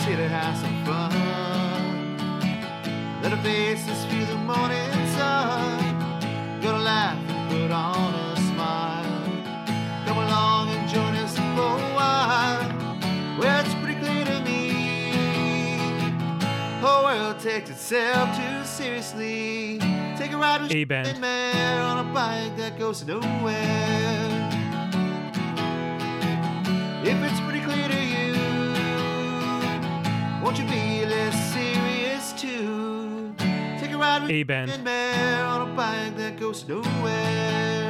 here to have some fun. Let our faces feel the morning sun. Gonna laugh and put on a smile. Come along and join us for a while. Well, it's pretty clear to me, whole world takes itself too seriously. Take a ride with A-Band. Mare on a bike that goes nowhere. If it's pretty clear to you, won't you be less serious too? Take a ride with A-Band. Mare on a bike that goes nowhere.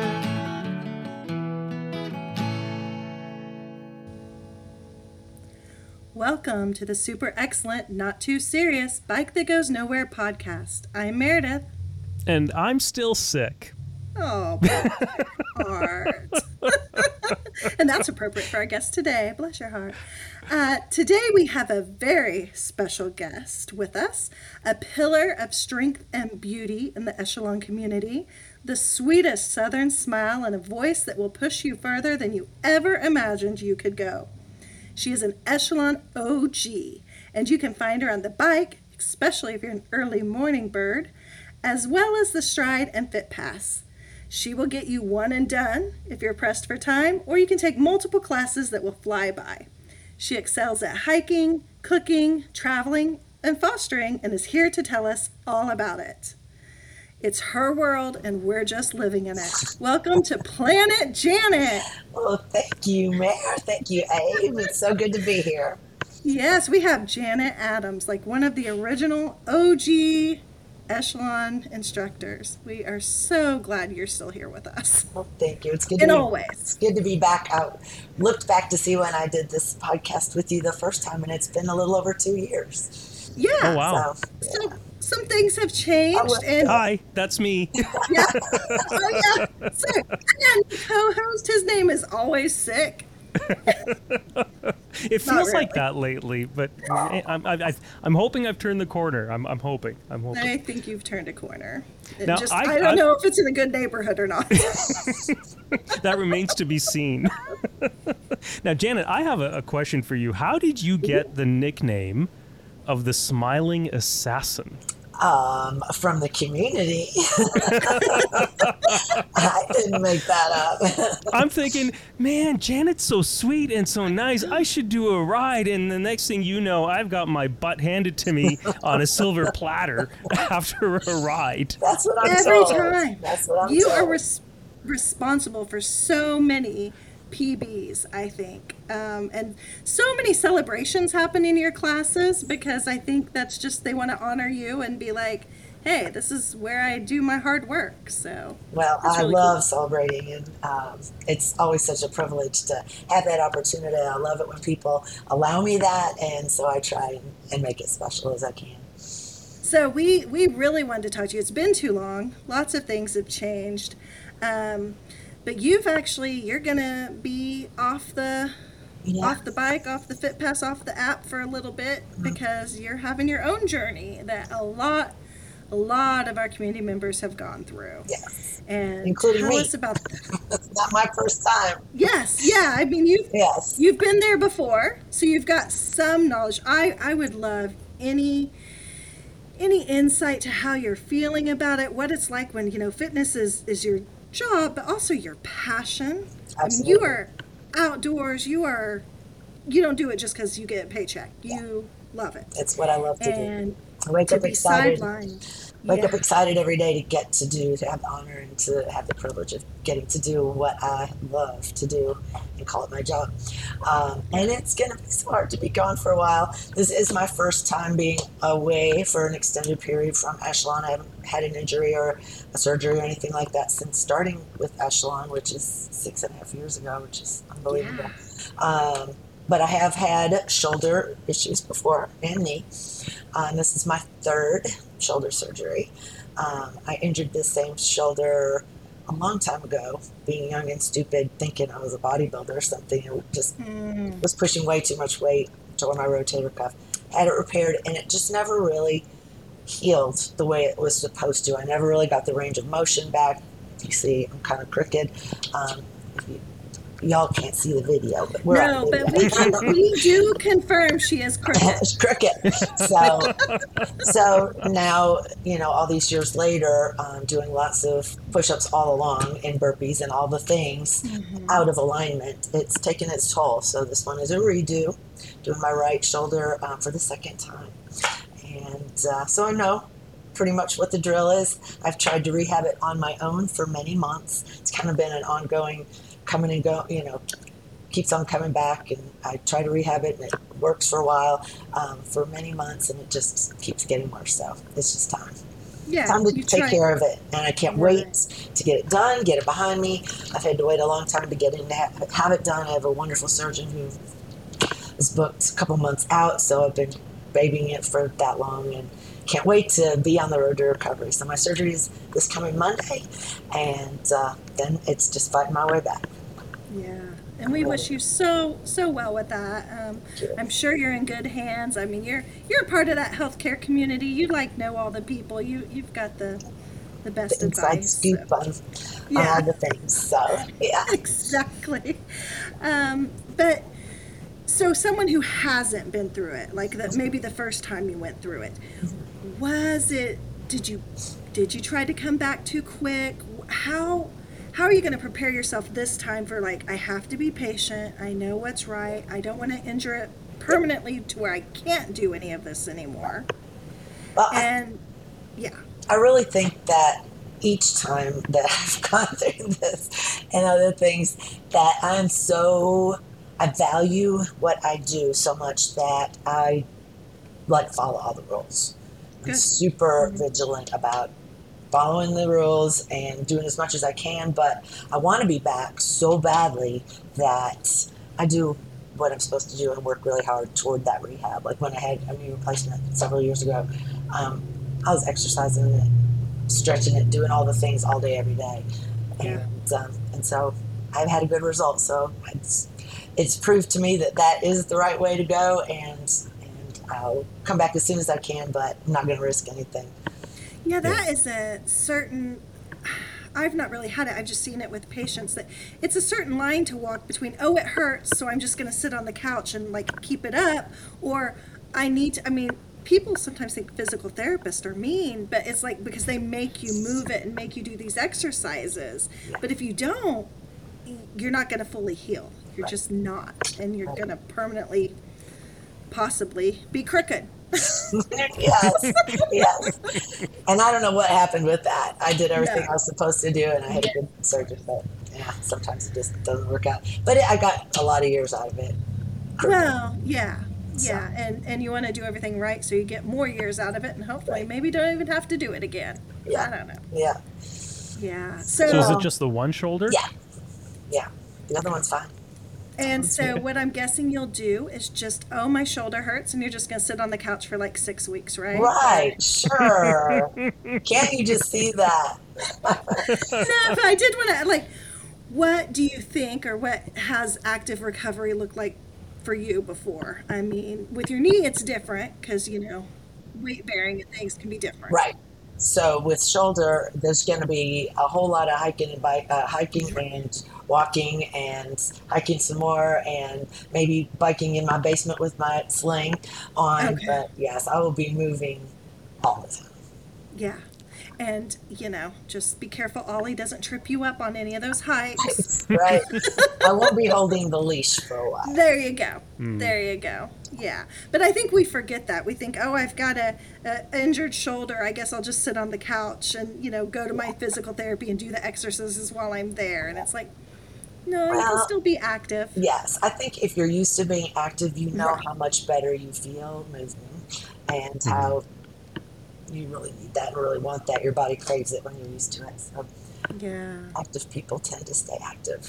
Welcome to the super excellent, not too serious Bike That Goes Nowhere podcast. I'm Meredith. And I'm still sick. Oh, heart. And that's appropriate for our guest today. Bless your heart. Today we have a very special guest with us, a pillar of strength and beauty in the Echelon community, the sweetest Southern smile and a voice that will push you further than you ever imagined you could go. She is an Echelon OG, and you can find her on the bike, especially if you're an early morning bird, as well as the Stride and Fit Pass. She will get you one and done if you're pressed for time, or you can take multiple classes that will fly by. She excels at hiking, cooking, traveling, and fostering, and is here to tell us all about it. It's her world, and we're just living in it. Welcome to Planet Janet. Well, thank you, Mare. Thank you, Abe. It's so good to be here. Yes, we have Janet Adams, like one of the original OG Echelon instructors. We are so glad you're still here with us. Well, thank you. It's good In to all be, ways. It's good to be back out. Looked back to see when I did this podcast with you the first time, and it's been a little over 2 years. Yeah. Oh, wow. So some things have changed. And Hi, that's me. yeah. Oh, yeah. So, and co-host, his name is always sick. It Not feels like really. that lately, but I'm hoping I've turned the corner. I'm hoping. I think you've turned a corner. It Now, I don't know if it's in a good neighborhood or not. That remains to be seen. Now, Janet, I have a question for you. How did you get the nickname of the Smiling Assassin? From the community. I didn't make that up. I'm thinking, man, Janet's so sweet and so nice. I should do a ride. And the next thing you know, I've got my butt handed to me on a silver platter after a ride. That's what I'm Every told. time. That's what I'm You told. are responsible for so many PBs, I think. And so many celebrations happen in your classes because I think that's just they want to honor you and be like, hey, this is where I do my hard work. So Well, that's I really love cool. celebrating, and it's always such a privilege to have that opportunity. I love it when people allow me that, and so I try and make it special as I can. So we really wanted to talk to you. It's been too long. Lots of things have changed. But you're going to be off the bike, off the Fit Pass, off the app for a little bit because you're having your own journey that a lot of our community members have gone through. Yes. And Including tell me. us about that. It's not my first time. Yes, yeah. I mean, Yes. you've been there before, so you've got some knowledge. I would love any insight to how you're feeling about it, what it's like when, fitness is your job, but also your passion. Absolutely. I mean, you are outdoors. You don't do it just because you get a paycheck. You love it. It's what I love to do. And I wake to up be excited. sidelined. Wake up Yeah. excited every day to have the honor and to have the privilege of getting to do what I love to do and call it my job. And it's going to be so hard to be gone for a while. This is my first time being away for an extended period from Echelon. I haven't had an injury or a surgery or anything like that since starting with Echelon, which is 6.5 years ago, which is unbelievable. But I have had shoulder issues before and knee. This is my third shoulder surgery. I injured this same shoulder a long time ago, being young and stupid, thinking I was a bodybuilder or something. It just was pushing way too much weight, tore my rotator cuff. Had it repaired, and it just never really healed the way it was supposed to. I never really got the range of motion back. You see, I'm kind of crooked. If you y'all can't see the video, but we're No, on but video. we do confirm she is crooked. It's crooked. So now, all these years later, doing lots of push-ups all along and burpees and all the things out of alignment, it's taken its toll. So this one is a redo, doing my right shoulder for the second time. And so I know pretty much what the drill is. I've tried to rehab it on my own for many months. It's kind of been an ongoing coming and go, keeps on coming back, and I try to rehab it, and it works for a while, for many months, and it just keeps getting worse. So it's just time. Yeah, Time to take care of it, and I can't wait to get it done, get it behind me. I've had to wait a long time to get in to have it done. I have a wonderful surgeon who is booked a couple months out, so I've been babying it for that long, and can't wait to be on the road to recovery. So my surgery is this coming Monday, and then it's just fighting my way back. Yeah, and we wish you so well with that. I'm sure you're in good hands. I mean, you're a part of that healthcare community. You know all the people. You've got the best The inside advice. scoop on all the things. So yeah, Exactly. But so someone who hasn't been through it, like maybe the first time you went through it, did you try to come back too quick? How are you going to prepare yourself this time for, like, I have to be patient, I know what's right, I don't want to injure it permanently to where I can't do any of this anymore? well, And yeah. I really think that each time that I've gone through this and other things, that I value what I do so much that I follow all the rules. I'm Good. super vigilant about following the rules and doing as much as I can, but I want to be back so badly that I do what I'm supposed to do and work really hard toward that rehab. Like when I had a knee replacement several years ago, I was exercising it, stretching it, doing all the things all day, every day. And so I've had a good result. So it's proved to me that is the right way to go, and I'll come back as soon as I can, but I'm not going to risk anything. Yeah, that is a certain, I've not really had it, I've just seen it with patients, that it's a certain line to walk between, it hurts, so I'm just going to sit on the couch and keep it up, or people sometimes think physical therapists are mean, but it's because they make you move it and make you do these exercises. But if you don't, you're not going to fully heal. You're just not, and you're going to permanently possibly be crooked. Yes. And I don't know what happened with that. I did everything I was supposed to do, and I had a good surgeon, but sometimes it just doesn't work out. But I got a lot of years out of it. Well, yeah, and you want to do everything right, so you get more years out of it, and hopefully maybe don't even have to do it again. I don't know. Yeah. So is it just the one shoulder? Yeah. The other one's fine. And so what I'm guessing you'll do is just, my shoulder hurts, and you're just going to sit on the couch for 6 weeks, right? Right, sure. Can't you just see that? No, but I did want to, what do you think, or what has active recovery looked like for you before? I mean, with your knee, it's different because, weight bearing and things can be different. Right. So with shoulder, there's going to be a whole lot of hiking and walking and hiking some more, and maybe biking in my basement with my sling on. Okay. But yes, I will be moving all the time. Yeah. And, just be careful Ollie doesn't trip you up on any of those hikes. Right. I won't be holding the leash for a while. There you go. There you go. Yeah. But I think we forget that. We think, I've got a injured shoulder. I guess I'll just sit on the couch and, go to my physical therapy and do the exercises while I'm there. And it's no, you can still be active. Yes. I think if you're used to being active, you know how much better you feel moving, and how you really need that and really want that. Your body craves it when you're used to it. So active people tend to stay active.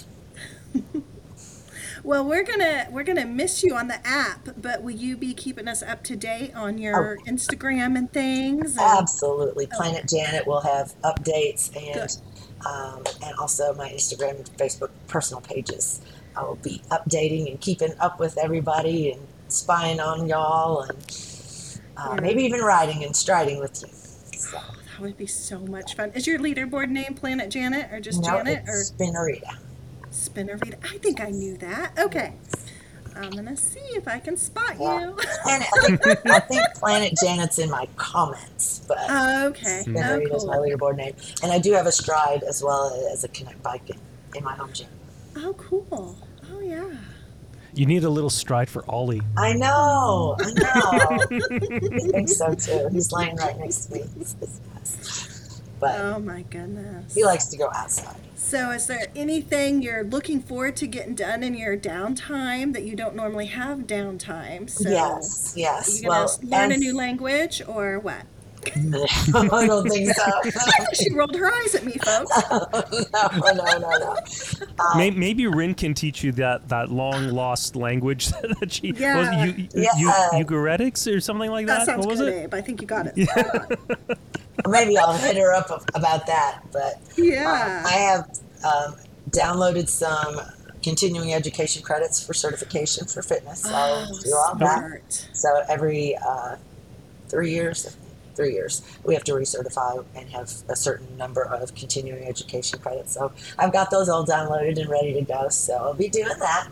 Well, we're gonna miss you on the app, but will you be keeping us up to date on your Instagram and things? Absolutely. Planet Janet will have updates, and also my Instagram and Facebook personal pages. I will be updating and keeping up with everybody and spying on y'all, and maybe even riding and striding with you. So. That would be so much fun. Is your leaderboard name Planet Janet, or just No, Janet? it's Spinnerita. Spinner Reader. I think I knew that. Okay. I'm going to see if I can spot Yeah. you. And I think Planet Janet's in my comments, but Okay. Spinner Reader is my Cool. leaderboard name. And I do have a Stride as well as a Connect bike in my home gym. Oh, cool. Oh, yeah. You need a little stride for Ollie. I know. I think so too. He's laying right next to me. It's best. But Oh, my goodness. he likes to go outside. So, is there anything you're looking forward to getting done in your downtime that you don't normally have downtime? So, Yes, Are yes. you going to learn a and- new language or what? No, I don't think so. She rolled her eyes at me, folks. No. Maybe Rin can teach you that long lost language that she Yeah. Ugaritic or something like That that. sounds What was good, it? Abe. I think you got it. Maybe I'll hit her up about that. But Yeah. I have downloaded some continuing education credits for certification for fitness. So I'll do all that. Smart. So every 3 years, we have to recertify and have a certain number of continuing education credits. So I've got those all downloaded and ready to go. So I'll be doing that.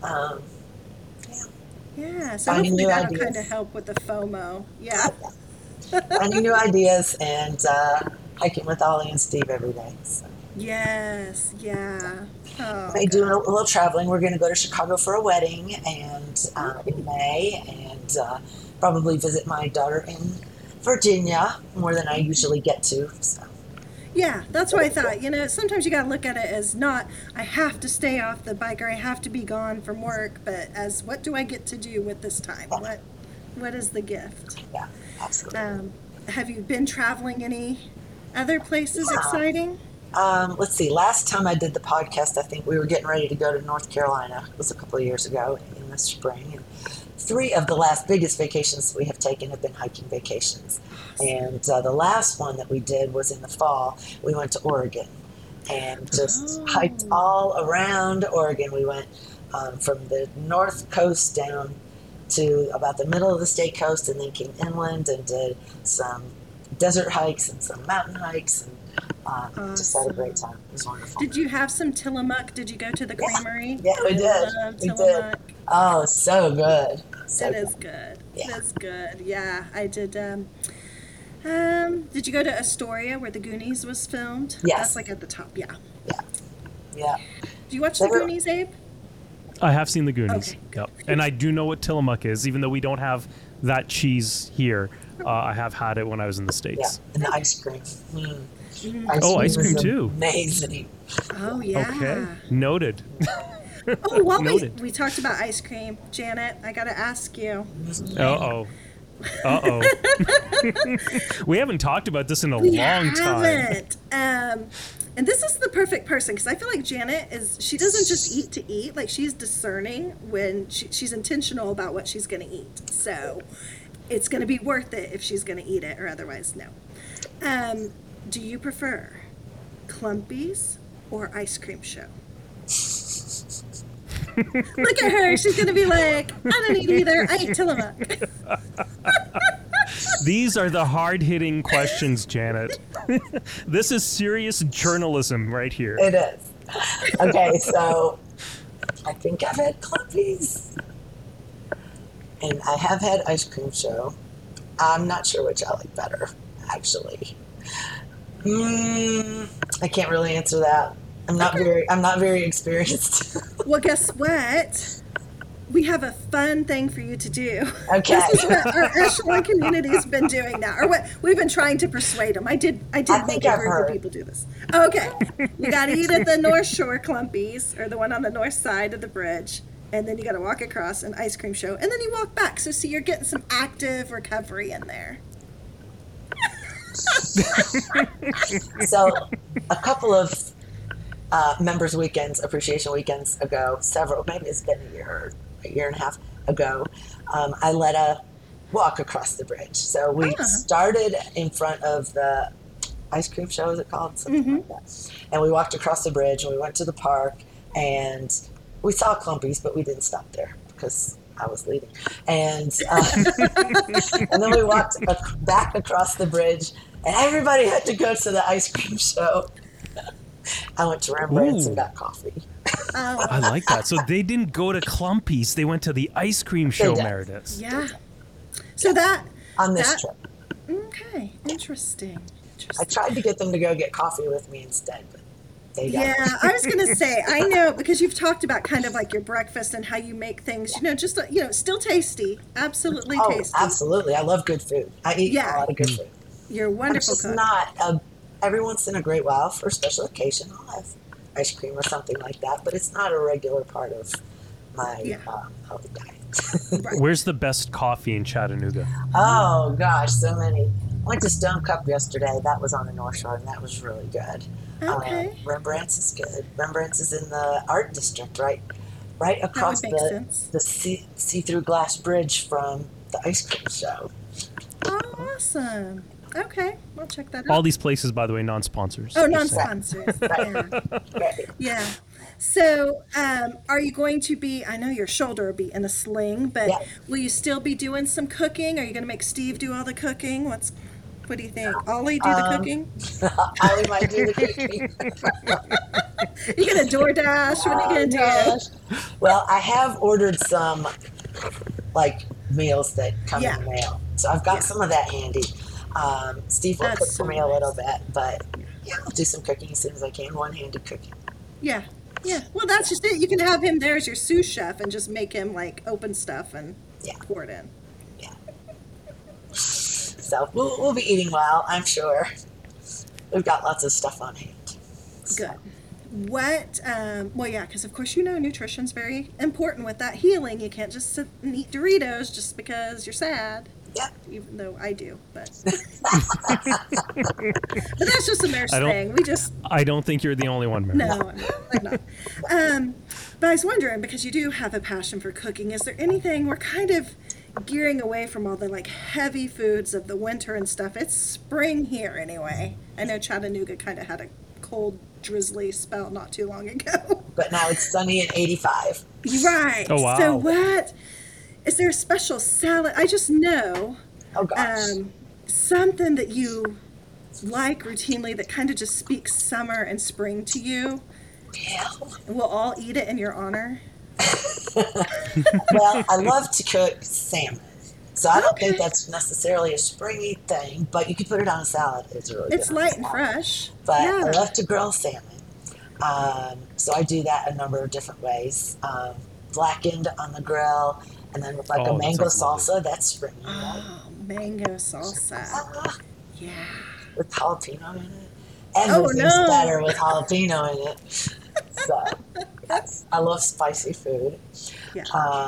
Yeah. So Finding hopefully new that'll ideas. kind of help with the FOMO. Yeah. Finding new ideas and hiking with Ollie and Steve every day. So Yes. Yeah. Oh, I do a little traveling. We're going to go to Chicago for a wedding and in May, and probably visit my daughter in Virginia more than I usually get to. So yeah, that's what I thought. You know, sometimes you got to look at it as not, I have to stay off the bike or I have to be gone from work, but as what do I get to do with this time? What is the gift? yeah, absolutely. Have you been traveling any other places Yeah. exciting? Let's see. Last time I did the podcast, I think we were getting ready to go to North Carolina. It was a couple of years ago in the spring. And 3 of the last biggest vacations we have taken have been hiking vacations. And the last one that we did was in the fall. We went to Oregon and just hiked all around Oregon. We went from the north coast down to about the middle of the state coast and then came inland and did some desert hikes and some mountain hikes and just had a great time. It was wonderful. Did you have some Tillamook? Did you go to the creamery? Yeah, we I did. love We did. Tillamook. Oh, so good. So It good. is good. Yeah. It is good. Yeah, I did. Did you go to Astoria where the Goonies was filmed? Yes. That's like at the top. Yeah. Yeah. Did you watch They the were- Goonies, Abe? I have seen the Goonies. Okay, Yep. And I do know what Tillamook is, even though we don't have that cheese here. I have had it when I was in the Yeah. States. And the ice cream. Oh, ice cream was too. Amazing. Oh yeah. Okay. Noted. Oh, while Noted. we talked about ice cream, Janet, I got to ask you. Uh-oh. Uh-oh. We haven't talked about this in a We long time. haven't. And this is the perfect person because I feel like Janet she doesn't just eat to eat. Like she's discerning when she's intentional about what she's going to eat. So it's going to be worth it if she's going to eat it or otherwise no. Do you prefer Clumpies or Ice Cream Show? Look at her. She's going to be like, I don't eat either. I eat Tillamook. These are the hard-hitting questions, Janet. This is serious journalism right here. It is. Okay, so I think I've had Clumpies. And I have had Ice Cream Show. I'm not sure which I like better, actually. I can't really answer that. I'm not very experienced. Well, guess what? We have a fun thing for you to do. Okay. This is what our Echelon community's been doing now, or what we've been trying to persuade them. I did think make a I've group heard. of people do this. Okay, you got to eat at the North Shore Clumpies, or the one on the north side of the bridge, and then you got to walk across an ice cream show, and then you walk back. So see, you're getting some active recovery in there. So a couple of members weekends, appreciation weekends ago, maybe it's been a year and a half ago, I led a walk across the bridge. So we started in front of the ice cream show, is it called? Something like that. And we walked across the bridge and we went to the park and we saw Clumpies, but we didn't stop there because I was leaving. And and then we walked back across the bridge and everybody had to go to the ice cream show. I went to Rembrandt's and got coffee. I like that. So they didn't go to Clumpies. They went to the ice cream show, did. Meredith. Yeah. So that On this that trip. okay, interesting. I tried to get them to go get coffee with me instead, but they don't. Yeah, I was going to say, I know, because you've talked about kind of like your breakfast and how you make things, just, still tasty. Absolutely Oh, tasty. absolutely. I love good food. I eat Yeah. a lot of good food. You're a I'm wonderful just cook. not, every once in a great while for a special occasion, I'll have ice cream or something like that, but it's not a regular part of my Yeah. healthy diet. Where's the best coffee in Chattanooga? Oh, gosh, so many. I went to Stone Cup yesterday. That was on the North Shore, and that was really good. Okay. Rembrandt's is good. Rembrandt's is in the art district, right across make sense. the see-through glass bridge from the ice cream show. Oh, awesome. Okay, we'll check that out. All these places, by the way, non-sponsors. Oh, Just saying. non-sponsors. Yeah. Right. Yeah. So, are you going to be, I know your shoulder will be in a sling, but Yeah. will you still be doing some cooking? Are you going to make Steve do all the cooking? What do you think? Ollie do the cooking? I might do the cooking. You going to DoorDash? What are you going to do? Gosh. Well, I have ordered some like meals that come Yeah. in the mail, so I've got Yeah. some of that handy. Steve will That's cook so for me a little nice. bit, but yeah, I'll do some cooking as soon as I can. One-handed cooking. Yeah. Yeah. Well, that's just it. You can have him there as your sous chef and just make him like open stuff and Yeah. pour it in. Yeah. So we'll be eating well, I'm sure. We've got lots of stuff on hand. Good. What, well, yeah, because of course, nutrition's very important with that healing. You can't just sit and eat Doritos just because you're sad. Yeah. Even though I do, but. But that's just a nurse I don't- thing. We just, I don't think you're the only one, Meredith. no, I'm not. But I was wondering, because you do have a passion for cooking, is there anything, we're kind of gearing away from all the like heavy foods of the winter and stuff. It's spring here anyway. I know Chattanooga kind of had a cold, drizzly spell not too long ago. But now it's sunny and 85. Right. Oh, wow. So what, is there a special salad? I just know Oh gosh. something that you like routinely that kind of just speaks summer and spring to you. Yeah. And we'll all eat it in your honor. Well, I love to cook salmon. So I don't think Okay. that's necessarily a springy thing, but you can put it on a salad. It's really It's good on a light and salad. fresh. But yeah. I love to grill salmon. So I do that a number of different ways. Blackened on the grill, and then with like Oh, a that mango sounds lovely. salsa, that's springy, right? Oh, mango salsa. Ah, Yeah. with jalapeno in it. Everything's no. better with jalapeno in it. So, yes, I love spicy food. Yeah.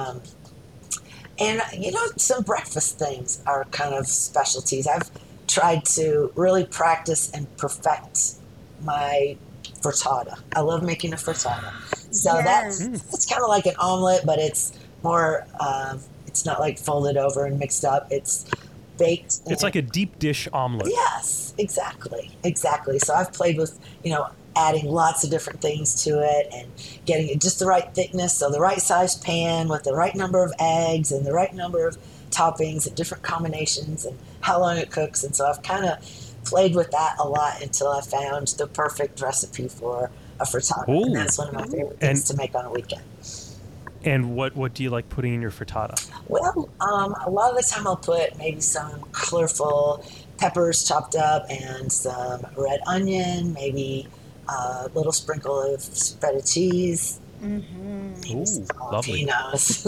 And some breakfast things are kind of specialties. I've tried to really practice and perfect my frittata. I love making a frittata. So Yes. it's kind of like an omelet, but it's more. It's not like folded over and mixed up. It's baked. It's like a deep dish omelet. Yes, exactly. So I've played with, adding lots of different things to it and getting it just the right thickness, so the right size pan with the right number of eggs and the right number of toppings and different combinations and how long it cooks. And so I've kind of played with that a lot until I found the perfect recipe for a frittata. Ooh. And that's one of my favorite things And- to make on a weekend. And what do you like putting in your frittata? Well, a lot of the time I'll put maybe some colorful peppers chopped up and some red onion, maybe a little sprinkle of feta cheese, maybe Ooh, some lovely. jalapenos.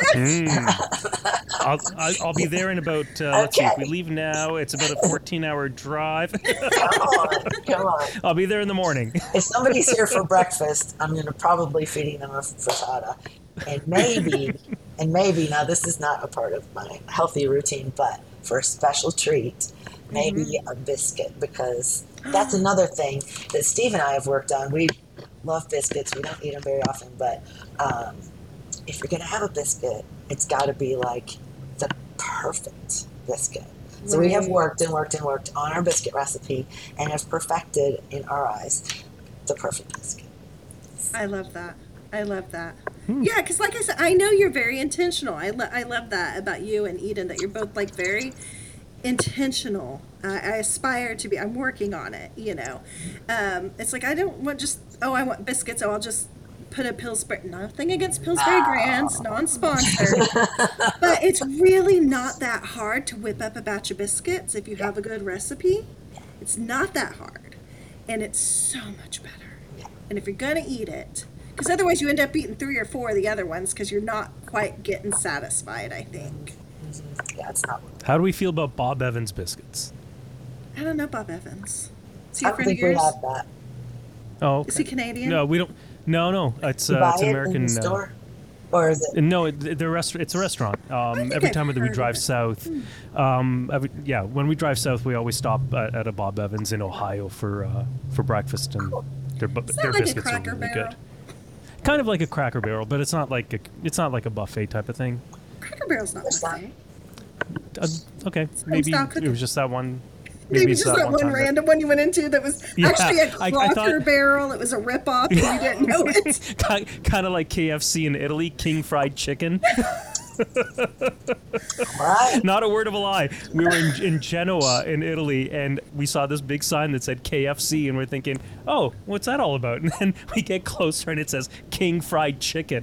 I'll be there in about, let's see, if we Okay. leave now, it's about a 14-hour drive. Come on. I'll be there in the morning. If somebody's here for breakfast, I'm going to probably feeding them a frittata. And maybe, now this is not a part of my healthy routine, but for a special treat, maybe a biscuit, because that's another thing that Steve and I have worked on. We love biscuits. We don't eat them very often, but if you're going to have a biscuit, it's got to be like the perfect biscuit. So we have Right. worked on our biscuit recipe and have perfected, in our eyes, the perfect biscuit. I love that. Yeah, because like I said, I know you're very intentional. I love that about you and Eden, that you're both like very intentional. I aspire to be. I'm working on it. It's like I don't want just. Oh, I want biscuits. Oh, I'll just put a Pillsbury, nothing against Pillsbury Grands, non-sponsored, but it's really not that hard to whip up a batch of biscuits if you have a good recipe. It's not that hard, and it's so much better. And if you're gonna eat it, because otherwise you end up eating 3 or 4 of the other ones because you're not quite getting satisfied, I think. Yeah, it's not. How do we feel about Bob Evans biscuits? I don't know Bob Evans. Is he I a don't friend of think we yours? have that. Oh, okay. Is he Canadian? No, we don't. No, it's You buy it's it American. in the store, or is it? No, it's a restaurant. think Every I've time that we heard of drive it. south, when we drive south, we always stop at a Bob Evans in Ohio for breakfast, and their like a biscuits are Cracker really Barrel. good. Kind of like a Cracker Barrel, but it's not like a buffet type of thing. Cracker Barrel's not What's that? buffet. Okay, maybe style it cooking. was just that one. Maybe it's just that one time random one you went into that was Yeah, actually a I Cracker thought- Barrel. It was a ripoff and you didn't know it. kind of like KFC in Italy, King Fried Chicken. Right. Not a word of a lie. We were in Genoa in Italy, and we saw this big sign that said KFC, and we're thinking, oh, what's that all about? And then we get closer, and it says King Fried Chicken.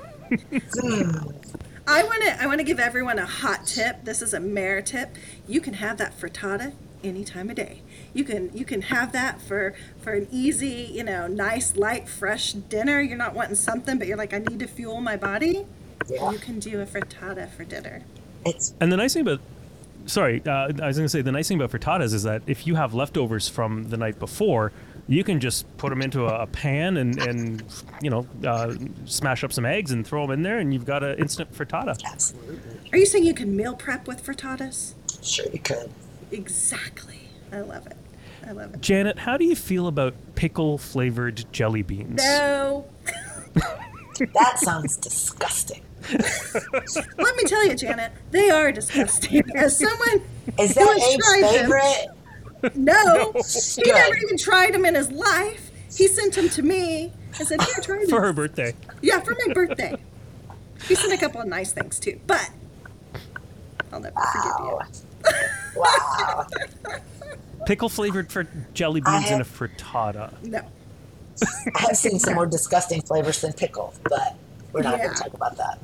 I want to give everyone a hot tip. This is a mayor tip. You can have that frittata any time of day. You can have that for an easy, nice, light, fresh dinner. You're not wanting something, but you're like, I need to fuel my body. Yeah. You can do a frittata for dinner. It's And the nice thing about, I was going to say, the nice thing about frittatas is that if you have leftovers from the night before, you can just put them into a pan and smash up some eggs and throw them in there, and you've got an instant frittata. absolutely. Are you saying you can meal prep with frittatas? Sure, you could. Exactly. I love it. I love it. Janet, how do you feel about pickle-flavored jelly beans? No. That sounds disgusting. Let me tell you, Janet, they are disgusting. As someone Is who that has Abe's tried them, favorite? no, he Good. never even tried them in his life. He sent them to me and said, "Here, try these." For her birthday. Yeah, for my birthday. He sent a couple of nice things too, but I'll never forgive you. Wow. Pickle-flavored for jelly I beans in a have- frittata. No. I have seen some more disgusting flavors than pickle, but we're not going Yeah. to talk about that.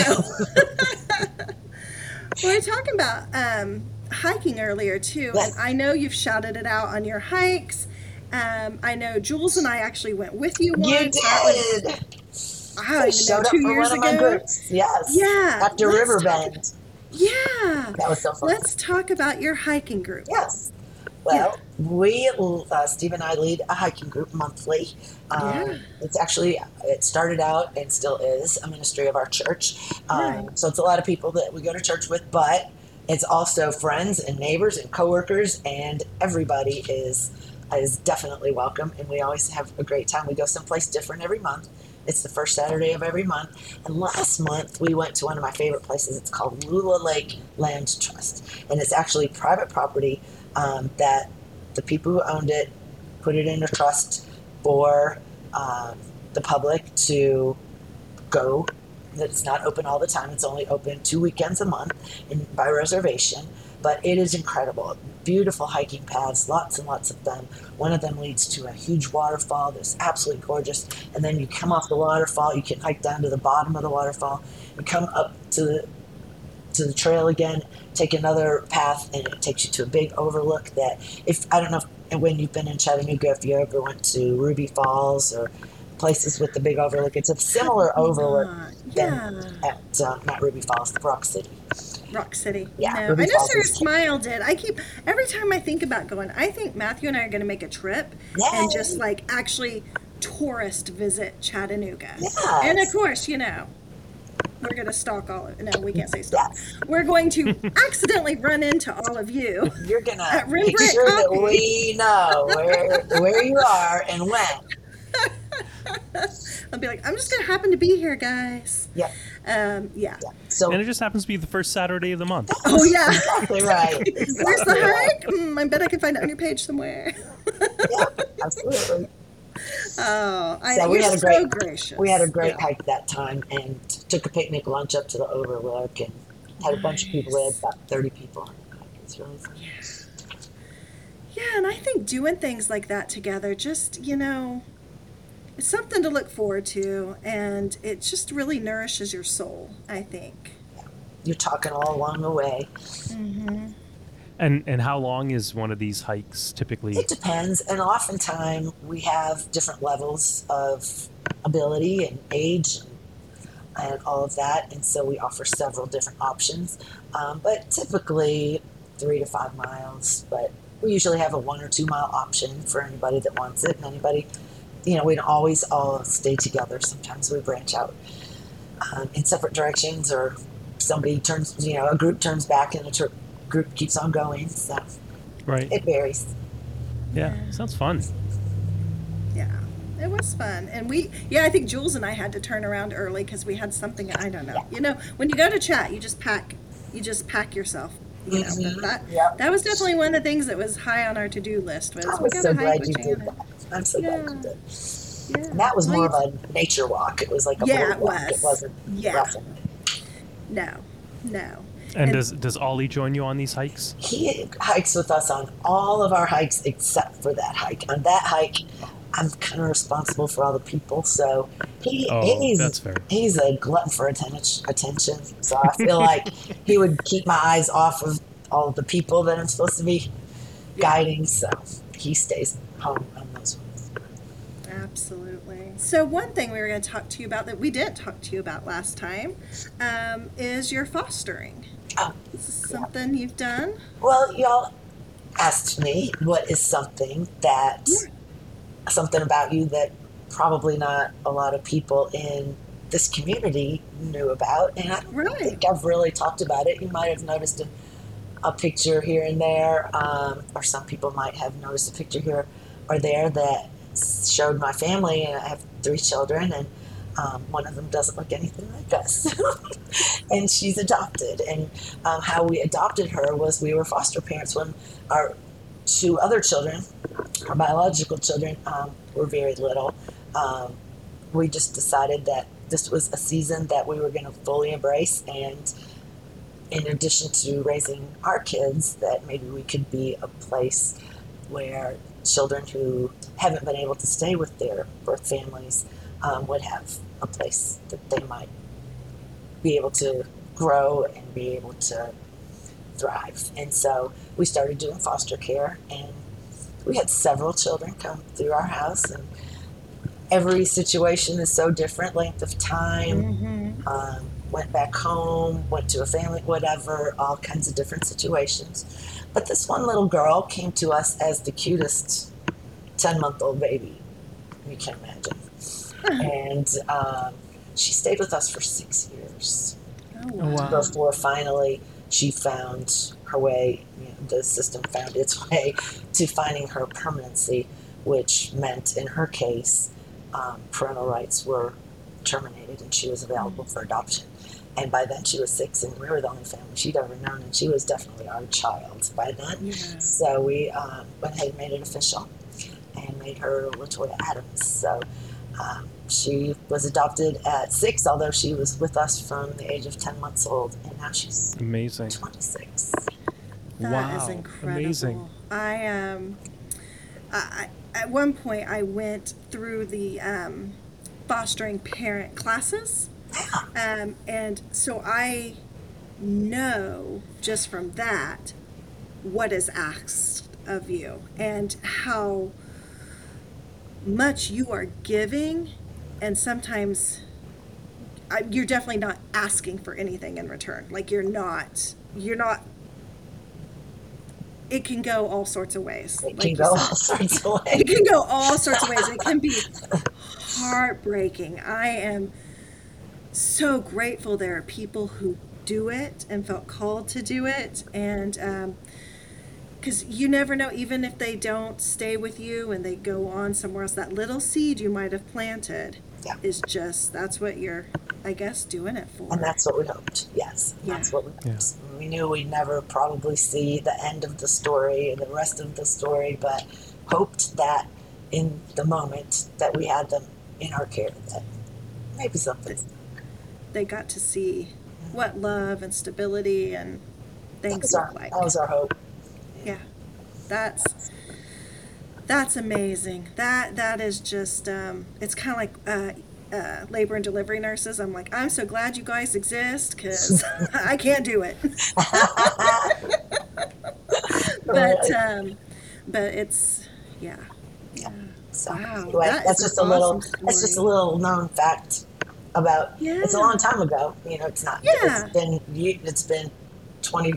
No. We were talking about hiking earlier too, Yes. and I know you've shouted it out on your hikes. I know Jules and I actually went with you once. You That was, did. I don't even Showed know, up 2 for years one of my ago. groups. Yes. Yeah, After let's Riverbend. Yeah. That was so fun. Let's talk about your hiking group. Yes. Well, we, Steve and I lead a hiking group monthly. Yeah. It started out and still is a ministry of our church. Right. So it's a lot of people that we go to church with, but it's also friends and neighbors and coworkers, and everybody is definitely welcome. And we always have a great time. We go someplace different every month. It's the first Saturday of every month. And last month, we went to one of my favorite places. It's called Lula Lake Land Trust. And it's actually private property that the people who owned it put it in a trust for the public to go. It's not open all the time. It's only open 2 weekends a month and by reservation. But it is incredible. Beautiful hiking paths, lots and lots of them. One of them leads to a huge waterfall that's absolutely gorgeous. And then you come off the waterfall, you can hike down to the bottom of the waterfall and come up to the trail again, take another path, and it takes you to a big overlook that I don't know when you've been in Chattanooga, if you ever went to Ruby Falls or places with the big overlook. It's a similar overlook than at not Ruby Falls, Rock City. Rock City. Yeah, No, Ruby I know Falls Sarah is- Smile did. Every time I think about going, I think Matthew and I are going to make a trip and just like actually tourist visit Chattanooga. Yes. And of course, we're going to stalk all of, no, we can't say stalk. Yes. We're going to accidentally run into all of you. You're gonna At make Rembrandt sure that Coffee. we know where you are and when. I'll be like, I'm just going to happen to be here, guys. Yeah. Yeah. So And it just happens to be the first Saturday of the month. Oh, yeah. exactly right. Where's the hike? I bet I can find it on your page somewhere. Yeah, absolutely. Oh, So you're so gracious. We had a great hike that time and took a picnic lunch up to the overlook and had a bunch of people. We had about 30 people on the hike. It's really fun. Yeah, and I think doing things like that together just, it's something to look forward to, and it just really nourishes your soul, I think. You're talking all along the way. And how long is one of these hikes typically? It depends, and oftentimes we have different levels of ability and age and all of that, and so we offer several different options. But typically 3 to 5 miles. But we usually have a 1 or 2 mile option for anybody that wants it, and anybody, we don't always all stay together. Sometimes we branch out in separate directions, or somebody turns, a group turns back and a group keeps on going. So Right. it varies. Yeah. Sounds fun. Yeah, it was fun. And I think Jules and I had to turn around early because we had something, I don't know. When you go to chat, you just pack yourself. That was definitely one of the things that was high on our to-do list. Was I we was gotta so hike glad with you did Janet. that. I'm so glad you did. Yeah. And that was Well, more of a nature walk. It was like a boardwalk. was. It wasn't roughing it. No. And does Ollie join you on these hikes? He hikes with us on all of our hikes except for that hike. On that hike, I'm kind of responsible for all the people, so That's fair. he's a glutton for attention. So I feel like he would keep my eyes off of all of the people that I'm supposed to be guiding. So he stays home on those ones. Absolutely. So one thing we were going to talk to you about that we didn't talk to you about last time is your fostering. Oh, This is something you've done? well, y'all asked me what is something about you that probably not a lot of people in this community knew about, and I don't think I've really talked about it. You might have noticed a picture here and there, or some people might have noticed a picture here or there that showed my family, and I have 3 children, and one of them doesn't look anything like us. And she's adopted, and how we adopted her was we were foster parents when our 2 other children, our biological children, were very little. We just decided that this was a season that we were going to fully embrace, and in addition to raising our kids, that maybe we could be a place where children who haven't been able to stay with their birth families would have a place that they might be able to grow and be able to thrive. And so we started doing foster care, and we had several children come through our house, and every situation is so different. Length of time, went back home, went to a family, whatever, all kinds of different situations. But this one little girl came to us as the cutest 10-month-old baby you can imagine. And she stayed with us for 6 years. Oh, wow. wow. Before finally she found her way, the system found its way to finding her permanency, which meant in her case, parental rights were terminated and she was available for adoption. And by then she was 6, and we were the only family she'd ever known, and she was definitely our child by then. Yeah. So we went ahead and made it official and made her LaToya Adams. So she was adopted at 6, although she was with us from the age of 10 months old, and now she's Amazing. 26. That is Wow. incredible. Amazing. I at one point I went through the fostering parent classes, and so I know just from that what is asked of you and how much you are giving, and sometimes you're definitely not asking for anything in return. Like you're not it can go all sorts of ways. It like can you go said. all sorts of It ways. can go all sorts of ways. It can be heartbreaking. I am so grateful there are people who do it and felt called to do it, and because you never know, even if they don't stay with you and they go on somewhere else, that little seed you might have planted is just, that's what you're, I guess, doing it for. And that's what we hoped. Yes, that's what we hoped. Yeah. We knew we'd never probably see the end of the story and the rest of the story, but hoped that in the moment that we had them in our care, that maybe something. They got to see what love and stability and things look like. That was our hope. Yeah, that's That's amazing. That is just it's kind of like labor and delivery nurses. I'm like, I'm so glad you guys exist because I can't do it. But it's yeah. So Wow, anyway, that that's is just an a little. awesome That's just a story. little known fact about. Yeah. It's a long time ago. You know, it's not. Yeah. It's been 20.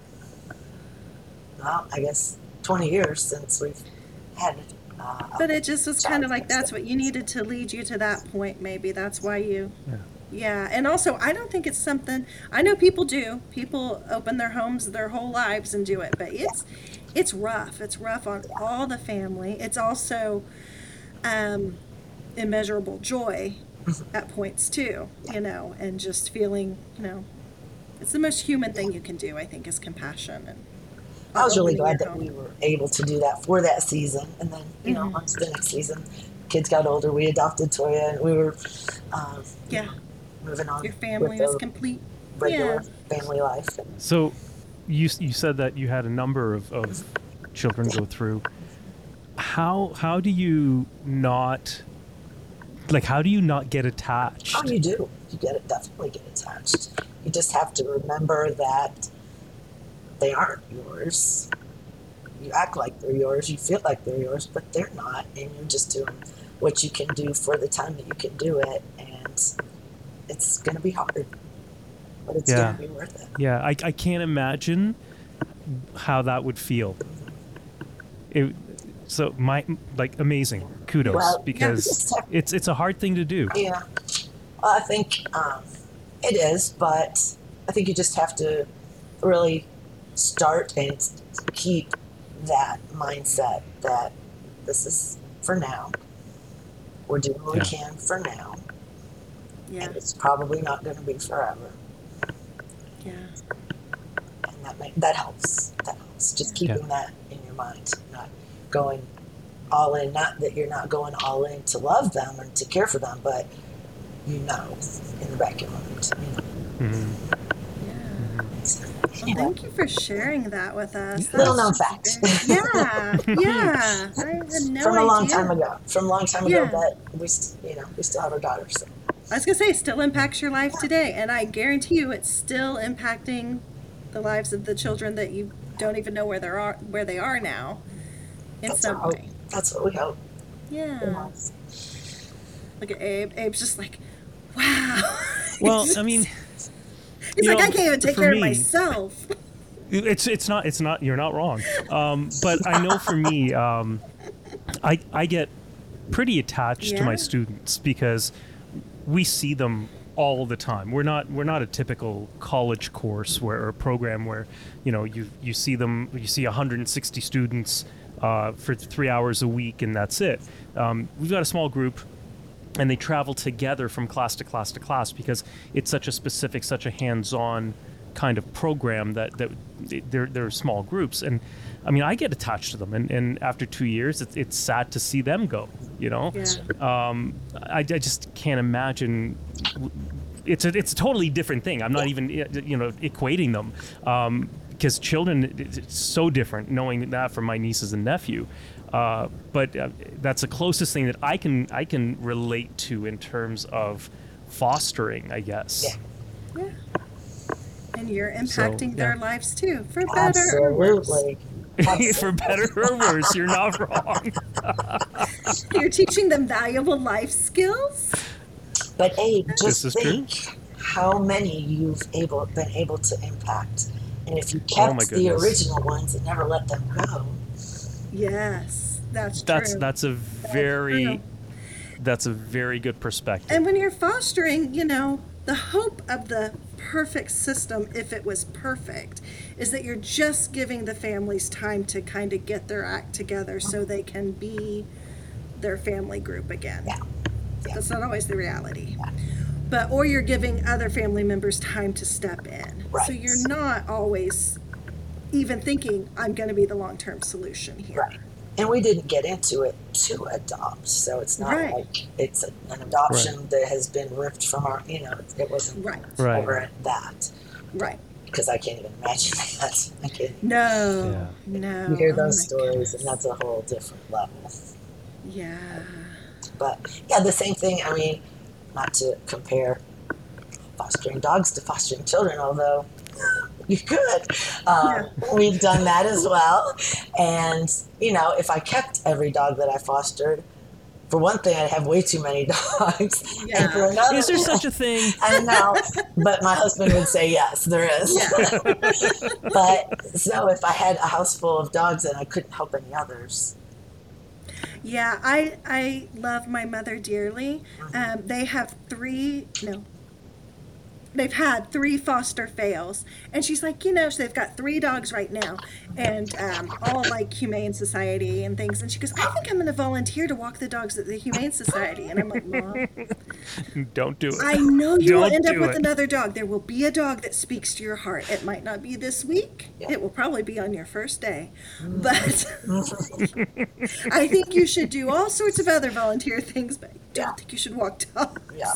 Well, I guess 20 years since we've had. But it just was kind of like that's what. what you needed to lead you to that point. Maybe that's why you. Yeah. Yeah, and also I don't think it's something I know people do. People open their homes their whole lives and do it, but it's rough. It's rough on all the family. It's also immeasurable joy at points too, you know, and just feeling, you know, it's the most human thing you can do, I think, is compassion. And I was really opening glad your that we home. were able to do that for that season, and then on to the next season, kids got older. We adopted Toya, and we were Yeah, moving on your family with was the complete. regular Yeah. family life. So, you said that you had a number of children go through. How do you not get attached? Oh, you do. You definitely get attached. You just have to remember that they aren't yours. You act like they're yours. You feel like they're yours, but they're not. And you're just doing what you can do for the time that you can do it. And it's going to be hard, but it's Yeah. going to be worth it. Yeah, I can't imagine how that would feel. So amazing, kudos, Well, because yeah, it's a hard thing to do. Yeah. Well, I think it is, but I think you just have to really start and keep that mindset that this is for now. We're doing what we can for now, Yeah, and it's probably not going to be forever. yeah. And that helps. That helps. Just keeping that in your mind, not going all in. Not that you're not going all in to love them and to care for them, but in the back of your mind. Mhm. Yeah. So, Well, anyway, thank you for sharing that with us. little That's known just fact. yeah. I had no From a long idea. time ago. From a long time Yeah. ago, but we still have our daughter. So. I was gonna say, still impacts your life today, and I guarantee you, it's still impacting the lives of the children that you don't even know where they are now, in That's some our hope. way. That's what we hope. Yeah. Look at Abe. Abe's just like, wow. Well, I mean, He's you like, know, I can't even take for care of me- myself. it's not. You're not wrong. But I know for me, I get pretty attached to my Yeah. students because we see them all the time. We're not a typical college course or program where you see 160 students for 3 hours a week and that's it. We've got a small group, and they travel together from class to class to class because it's such a specific, such a hands-on kind of program that they're small groups. And I mean, I get attached to them, and after 2 years, it's sad to see them go. Yeah. I just can't imagine. It's a totally different thing. I'm not even equating them because children, it's so different. Knowing that from my nieces and nephew, but that's the closest thing that I can relate to in terms of fostering, I guess. Yeah. Yeah. And you're impacting yeah. their lives too, for better or worse. Absolutely. For better or worse, you're not wrong. You're teaching them valuable life skills. But Abe, This just is true. think how many you've been able to impact, and if you Oh my kept the goodness. original ones and never let them go. Yes, that's true. That's a very good perspective. And when you're fostering, the hope of the perfect system, if it was perfect, is that you're just giving the families time to kind of get their act together so they can be their family group again. Yeah. That's not always the reality. Or you're giving other family members time to step in. Right. So you're not always even thinking, I'm going to be the long-term solution here. Right. And we didn't get into it to adopt, so it's not Right. like it's an adoption that has been ripped from our, it wasn't Right. Right. over that. Right. because I can't even imagine that. I can't. No, Yeah. no. You hear Oh those my stories, goodness. and that's a whole different level. Yeah. But yeah, the same thing. I mean, not to compare fostering dogs to fostering children, although you could. Yeah. We've done that as well. And, you know, if I kept every dog that I fostered, for one thing, I'd have way too many dogs. Yeah. And for another, Is there such a thing? I know, but my husband would say yes, there is. Yeah. But so if I had a house full of dogs and I couldn't help any others. Yeah, I love my mother dearly. They have they've had three foster fails, and she's like, so they've got three dogs right now, and all like Humane Society and things. And she goes, I think I'm going to volunteer to walk the dogs at the Humane Society. And I'm like, Mom, Don't do it. I know you will Don't end up do with it. another dog. There will be a dog that speaks to your heart. It might not be this week. Yeah. It will probably be on your first day. But I think you should do all sorts of other volunteer things, but I don't think you should walk dogs. Yeah.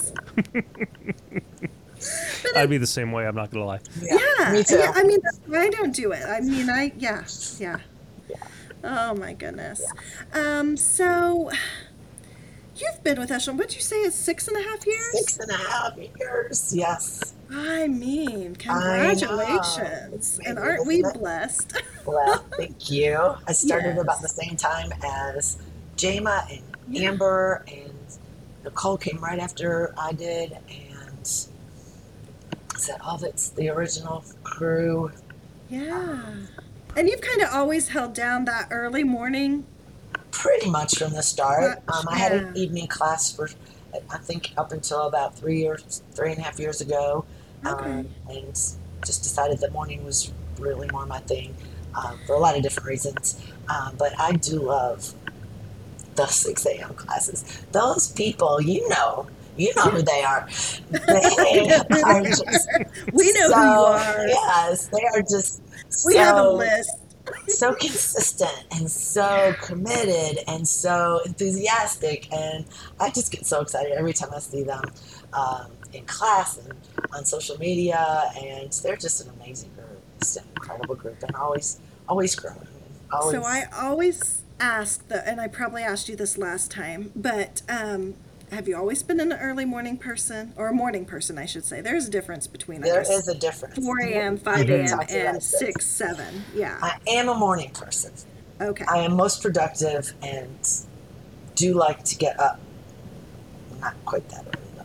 I'd be the same way. I'm not gonna lie. Yeah, Me too. yeah, I mean, that's why I don't do it. I mean, yeah. Oh my goodness. So you've been with Echelon, what'd you say, it's 6.5 years? 6.5 years, yes. I mean, I know. congratulations. And aren't we Isn't it? blessed? Well, thank you. I started Yes. about the same time as Jama and Amber, and Nicole came right after I did, and said, oh, that's the original crew. Yeah. And you've kind of always held down that early morning. Pretty much from the start. I had an Yeah. evening class for, I think, up until about 3.5 years ago, Okay. and just decided that morning was really more my thing for a lot of different reasons. But I do love the 6 a.m. classes. Those people, you know who they are. They are just We know so, who you are. Yes, they are just We have a list. so consistent and so committed and so enthusiastic, and I just get so excited every time I see them in class and on social media, and they're just an amazing group, just an incredible group, and always growing. Always. So I always ask and I probably asked you this last time, but have you always been an early morning person, or a morning person, I should say? There's a difference between There I guess, is a difference. 4 a.m., 5 We a.m., talked about and this. 6, 7. Yeah. I am a morning person. Okay. I am most productive and do like to get up. Not quite that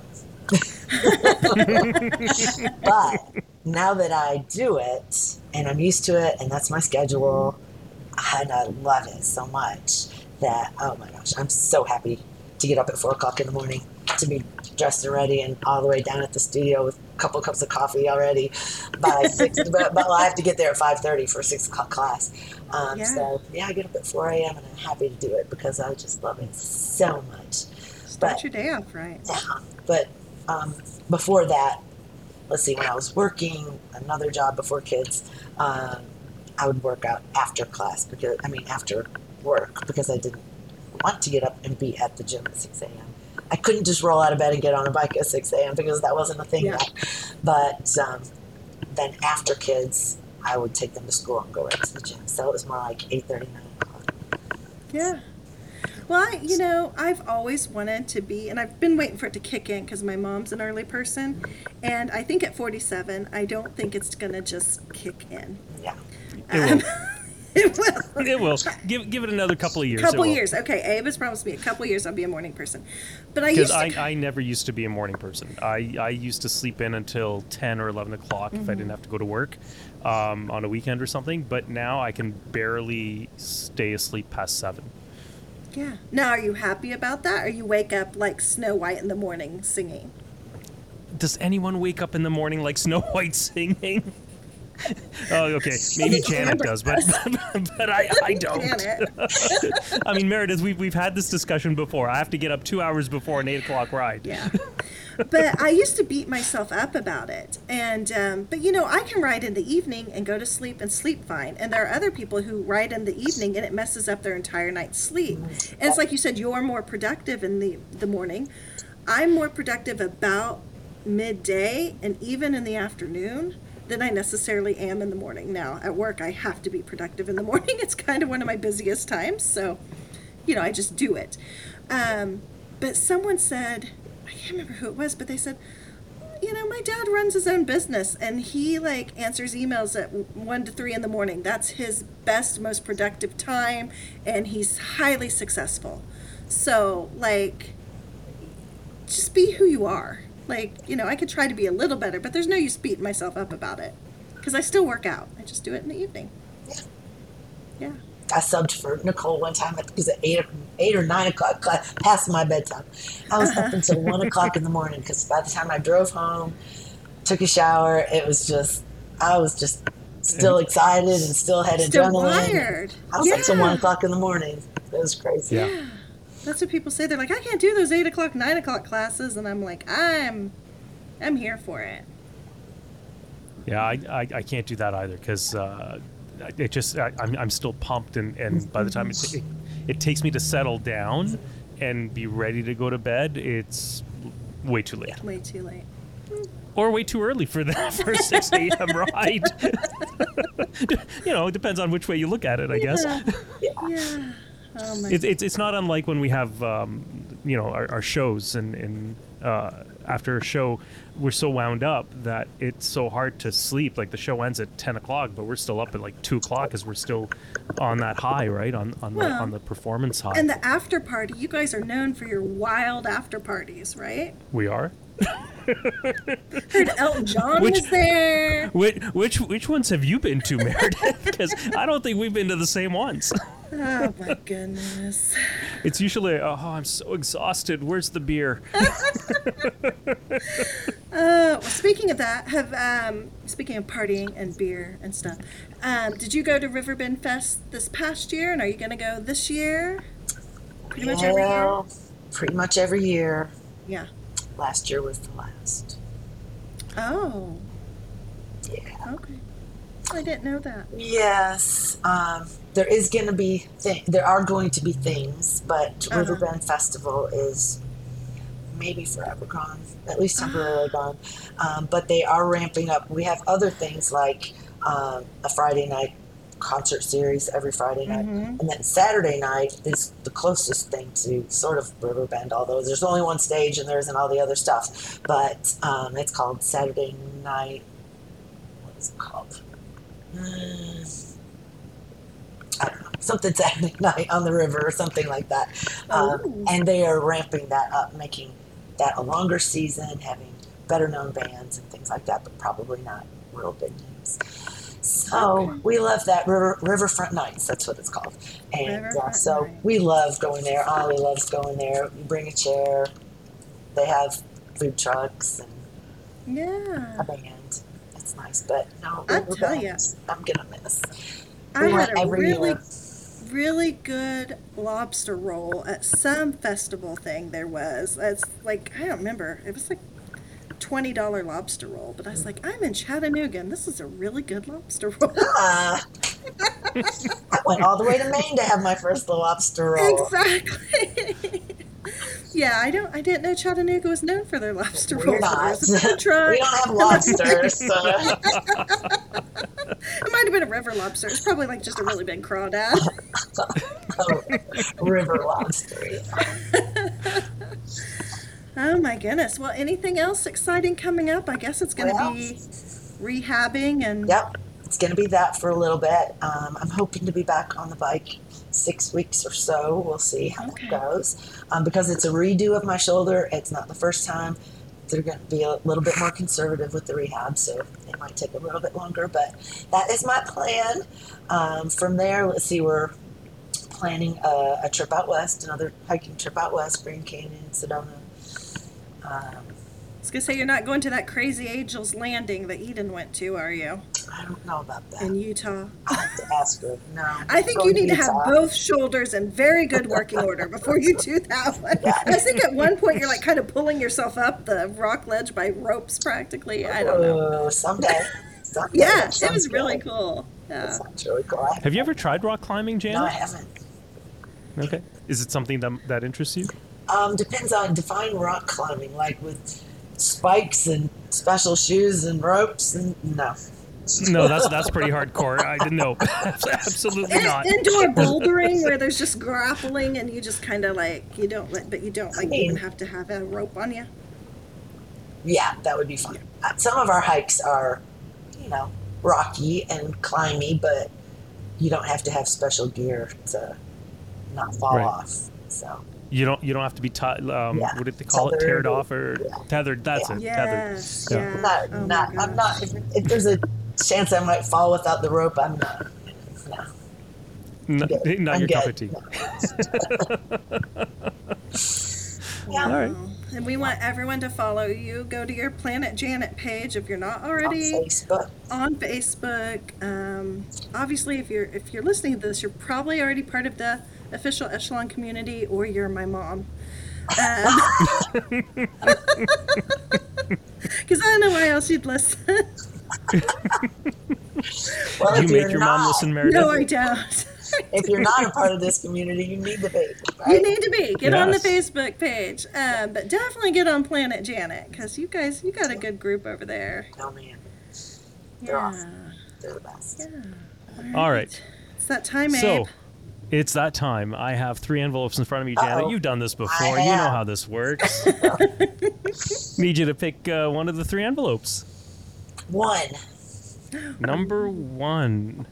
early though. But now that I do it and I'm used to it and that's my schedule, and I love it so much that, oh my gosh, I'm so happy to get up at 4 o'clock in the morning, to be dressed and ready and all the way down at the studio with a couple cups of coffee already by 6. but I have to get there at 5:30 for a 6 o'clock class. So yeah, I get up at 4 a.m. and I'm happy to do it because I just love it so much. Start your day off right. Yeah, but before that, let's see, when I was working another job before kids, I would work out after class after work, because I didn't want to get up and be at the gym at 6 a.m. I couldn't just roll out of bed and get on a bike at 6 a.m. because that wasn't a thing Yeah. yet. But then after kids, I would take them to school and go right to the gym. So it was more like 8:30, 9 o'clock. Yeah. Well, I've always wanted to be, and I've been waiting for it to kick in because my mom's an early person, and I think at 47, I don't think it's going to just kick in. Yeah. It will. It will. It will. Give it another couple of years. Couple it will. years. Okay, Abe has promised me a couple years I'll be a morning person. But I used Because to. I never used to be a morning person. I used to sleep in until 10 or 11 o'clock if I didn't have to go to work on a weekend or something. But now I can barely stay asleep past 7. Yeah. Now, are you happy about that? Or you wake up like Snow White in the morning singing? Does anyone wake up in the morning like Snow White singing? Oh, okay. Maybe Janet does, but I don't. Janet. I mean, Meredith, we've had this discussion before. I have to get up 2 hours before an 8 o'clock ride. Yeah. But I used to beat myself up about it. And, but I can ride in the evening and go to sleep and sleep fine. And there are other people who ride in the evening and it messes up their entire night's sleep. And it's like you said, you're more productive in the morning. I'm more productive about midday and even in the afternoon. than I necessarily am in the morning. Now, at work, I have to be productive in the morning. It's kind of one of my busiest times, so, I just do it. But someone said, I can't remember who it was, but they said, my dad runs his own business, and he, answers emails at 1 to 3 in the morning. That's his best, most productive time, and he's highly successful. So, just be who you are. I could try to be a little better, but there's no use beating myself up about it. Because I still work out. I just do it in the evening. Yeah. Yeah. I subbed for Nicole one time at 8 or 9 o'clock, past my bedtime. I was up until 1 o'clock in the morning because by the time I drove home, took a shower, I was just still excited and still had Still adrenaline. wired. I was up till 1 o'clock in the morning. It was crazy. Yeah. That's what people say. They're like, I can't do those 8 o'clock, 9 o'clock classes. And I'm like, I'm here for it. Yeah, I can't do that either because I'm still pumped, and by the time it takes me to settle down and be ready to go to bed, it's way too late. Way too late. Or way too early for a 6 a.m. ride. It depends on which way you look at it, I guess. Yeah. Oh my. It's not unlike when we have our shows and after a show we're so wound up that it's so hard to sleep. Like the show ends at 10 o'clock, but we're still up at 2 o'clock because we're still on that high, right? On the performance high. And the after party, you guys are known for your wild after parties, right? We are. Heard Elton John was there. Which ones have you been to, Meredith? Because I don't think we've been to the same ones. Oh my goodness. It's usually, I'm so exhausted. Where's the beer? Well, speaking of that, speaking of partying and beer and stuff, did you go to Riverbend Fest this past year, and are you going to go this year? Pretty much every year? Pretty much every year. Yeah. Last year was the last. Oh. Yeah. Okay. I didn't know that. Yes. There are going to be things, but Riverbend Festival is maybe forever gone, at least temporarily gone. But they are ramping up. We have other things like a Friday night concert series every Friday night. And then Saturday night is the closest thing to sort of Riverbend, although there's only one stage and there isn't all the other stuff. But it's called Saturday Night. What is it called? I don't know, something Saturday Night on the River or something like that. And they are ramping that up, making that a longer season, having better known bands and things like that, but probably not real big names. So we love that Riverfront Nights. That's what it's called. And so we love going there. Ollie loves going there. You bring a chair. They have food trucks and a band. It's nice, but no, I tell you, I'm gonna miss. I had a really good lobster roll at some festival thing there was. It's like, I don't remember. It was like $20 lobster roll, but I was like, I'm in Chattanooga and this is a really good lobster roll. I went all the way to Maine to have my first lobster roll. Exactly. Yeah, I didn't know Chattanooga was known for their lobster rolls. We're not. We don't have lobsters. So. It might have been a river lobster. It's probably like just a really big crawdad. River lobster. Yeah. Oh my goodness. Well, anything else exciting coming up? I guess it's going to be rehabbing and... Yep, it's going to be that for a little bit. I'm hoping to be back on the bike 6 weeks or so. We'll see how that goes. Because it's a redo of my shoulder, it's not the first time. They're going to be a little bit more conservative with the rehab, so it might take a little bit longer. But that is my plan. From there, let's see, we're planning a trip out west, another hiking trip out west, Grand Canyon, Sedona. I was going to say, you're not going to that crazy Angel's Landing that Eden went to, are you? I don't know about that. In Utah? I have to ask her. No. I think you need to have both shoulders in very good working order before you do that one. Yeah. I think at one point you're like kind of pulling yourself up the rock ledge by ropes practically. I don't know. Someday. Yeah, it was really cool. Yeah. That sounds really cool. Have you ever tried rock climbing, Janet? No, I haven't. Okay. Is it something that interests you? Depends on define rock climbing. Like with spikes and special shoes and ropes, and no. No, that's pretty hardcore. I didn't know. Absolutely not. Indoor bouldering where there's just grappling and you just kind of like you don't even have to have a rope on you. Yeah, that would be fun. Some of our hikes are, rocky and climby, but you don't have to have special gear to not fall off. So you don't have to be tied. What did they call it? Teared off or tethered? That's it. Yes. Tethered. Yeah. I'm not. If there's a chance I might fall without the rope, I'm not. No. Not your cup of tea. Yeah. All right. And we want everyone to follow you. Go to your Planet Janet page if you're not already On Facebook. Obviously, if you're listening to this, you're probably already part of the official Echelon community, or you're my mom. Because I don't know why else you'd listen. Well, You make your mom listen, Meredith? No, I don't. If you're not a part of this community, you need to be. Right? You need to be. Get on the Yes. Facebook page. But definitely get on Planet Janet, because you got a good group over there. Oh, man. They're Yeah. awesome. They're the best. All right. It's that time, Abe. So, it's that time. I have 3 envelopes in front of me, Janet. Uh-oh. You've done this before. I You know have. how this works. Need you to pick one of the 3 envelopes. 1. Number 1.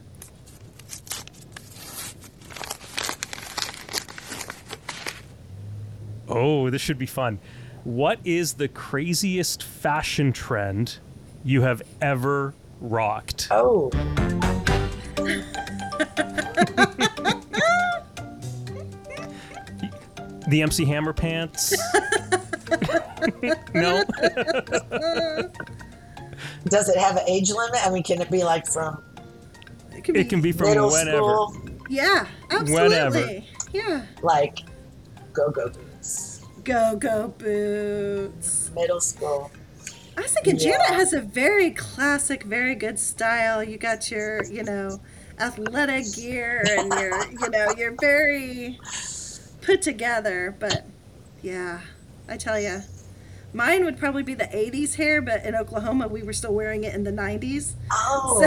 Oh, this should be fun. What is the craziest fashion trend you have ever rocked? Oh. The MC Hammer pants? No? Does it have an age limit? I mean, can it be like from It can be from middle whenever. school? Yeah, absolutely. Whenever. Yeah. Like go-go boots. Go boots. Middle school. I was thinking Yeah. Janet has a very classic, very good style. You got your, athletic gear and you're very put together. But yeah, I tell you, mine would probably be the 80s hair, but in Oklahoma, we were still wearing it in the 90s. Oh.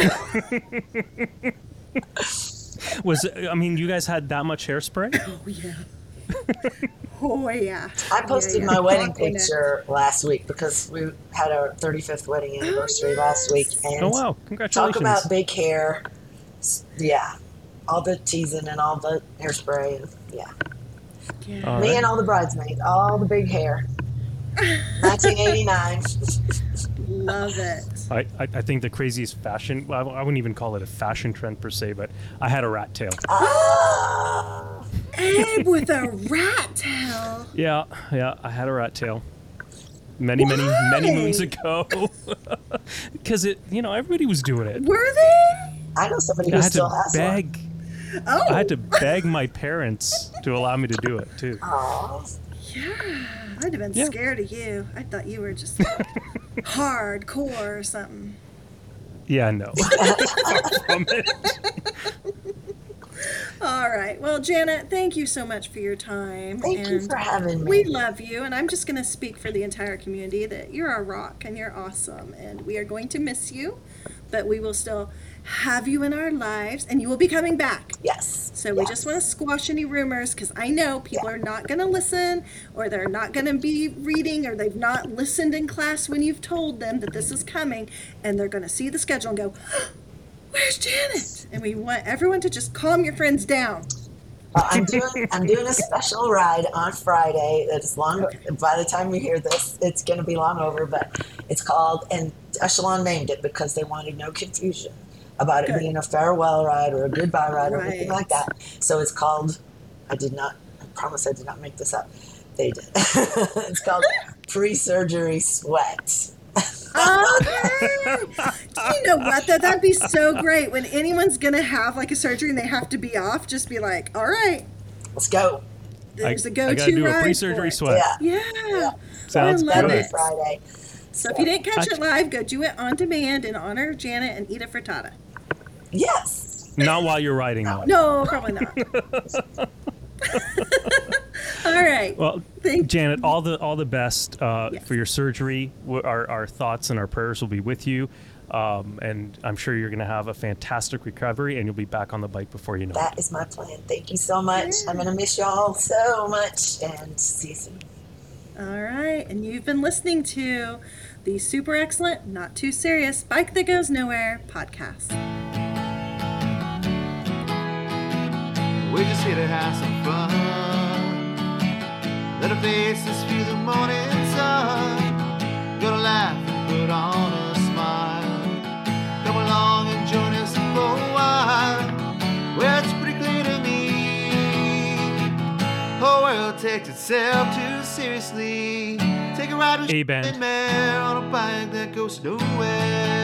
You guys had that much hairspray? Oh, yeah. Oh, yeah. I posted Yeah, my wedding Rocking it. picture last week because we had our 35th wedding anniversary last week. And Oh, wow. Congratulations. talk about big hair. Yeah. All the teasing and all the hairspray. And, yeah. Yeah. All Me right. and all the bridesmaids. All the big hair. 1989. Love it. I think the craziest fashion, well, I wouldn't even call it a fashion trend per se, but I had a rat tail. Ah. Abe with a rat tail. Yeah, I had a rat tail. Many Why? moons ago. Because everybody was doing it. Were they? I know somebody I who had still to has beg. Oh. I had to beg my parents to allow me to do it too. one. Aw. Yeah. I'd have been Yeah. scared of you. I thought you were just hardcore or something. Yeah, no. From it. All right. Well, Janet, thank you so much for your time. Thank you and for having me. we love you, and I'm just going to speak for the entire community that you're a rock and you're awesome, and we are going to miss you, but we will still have you in our lives, and you will be coming back. Yes. So we just want to squash any rumors, because I know people are not going to listen, or they're not going to be reading, or they've not listened in class when you've told them that this is coming, and they're going to see the schedule and go, "Where's Janet?" And we want everyone to just calm your friends down. I'm doing a special ride on Friday. It's long. By the time you hear this, it's going to be long over. But it's called, and Echelon named it because they wanted no confusion about it Good. being a farewell ride or a goodbye ride or anything Right. like that. So it's called. I promise I did not make this up. They did. It's called Pre-Surgery Sweat. Okay. Do you know what? That'd be so great when anyone's going to have like a surgery and they have to be off. Just be like, all right, Let's go. there's a I go-to gotta do ride a pre-surgery for it. sweat. Yeah. Yeah. Sounds I love That'll be it. Friday. So if you didn't catch it live, go do it on demand in honor of Janet and eat a frittata. Yes. Not while you're riding though. No, probably not. All right. Well, Thank Janet, all the best Yes. for your surgery. Our thoughts and our prayers will be with you, and I'm sure you're going to have a fantastic recovery, and you'll be back on the bike before you know it. That is my plan. Thank you so much. I'm going to miss y'all so much, and see you soon. All right. And you've been listening to the super excellent, not too serious Bike That Goes Nowhere podcast. We're just here to have some fun. Let our faces feel the morning sun. Gonna laugh and put on a smile. Come along and join us for a while. Well, it's pretty clear to me. Whole world takes itself too seriously. Take a ride with A-Band. Shane Mare on a bike that goes nowhere.